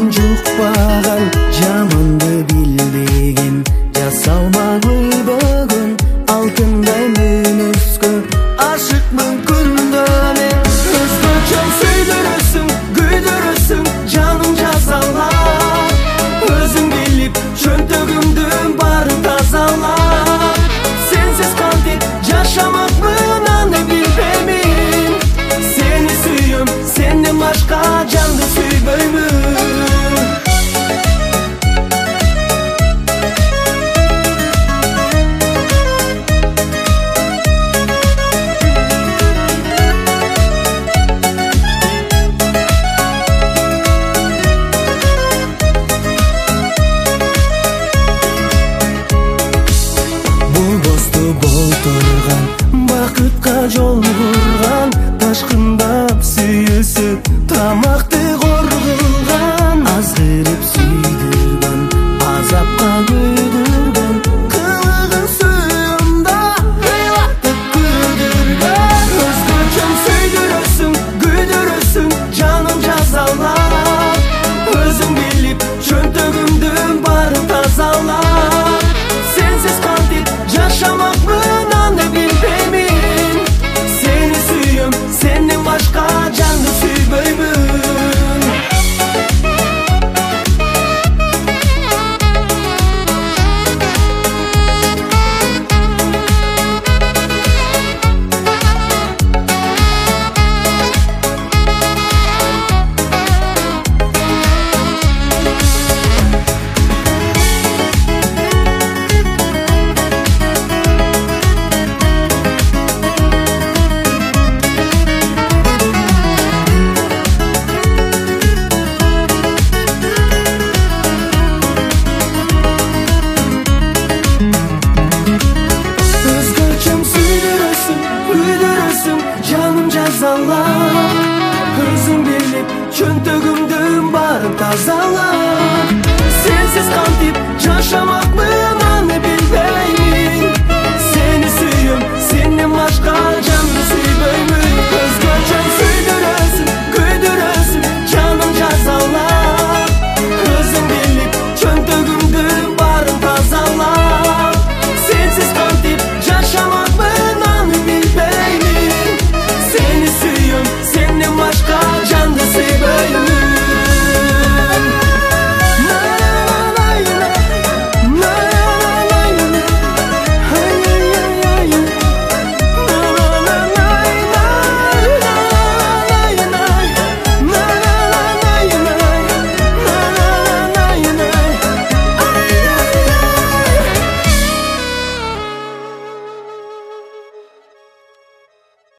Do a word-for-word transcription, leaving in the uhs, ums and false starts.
жукпаган, жаманды билбеген, жасалма көйбөгөн, алтындай мүнөзгө ашыкмын күндө мен. Өзгөчө сүйдүрөсүң, күйдүрөсүң, жаным жазалап, өзүң билип чөнтөгүмдүн баарын тазалап, сенсиз кантип жашамакмын аны билбеймин. Сени сүйөм, сенден башка жанды сүйбөймүн. Болторган, бакытка жол курган, ташкындап сүйүсүп тамакты коргулган, азгырып сүйдүргөн, азапка көйдүргөн, кылыгын сүйөм да ыйлатып күлдүргөн. Өзгөчө сүйдүрөсүң, күйдүрөсүң, жаным жазалап, өзүң билип чөнтөгүмдүн баарын тазалап, сенсиз кантип жашамакмын аны билбеймин. Сени сүйөм, сенден башка жанды сүйбөймүн. Жаным жазалап, өзүң билип чөнтөгүмдүн баарын тазалап, сенсиз кантип жашамак